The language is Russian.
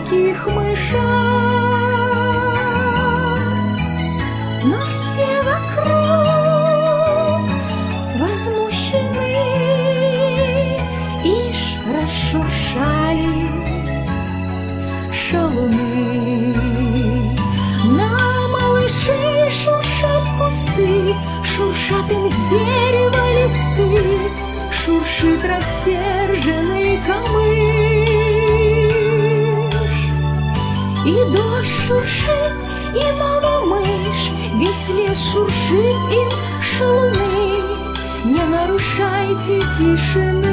мелких мышат, но все вокруг возмущены, ишь расшуршались шалуны. На малыши шуршат кусты, шуршат им с дерева листы, шуршит рассерженный камыш. И дождь шуршит, и мама-мышь, весь лес шуршит им шалуны. Не нарушайте тишины.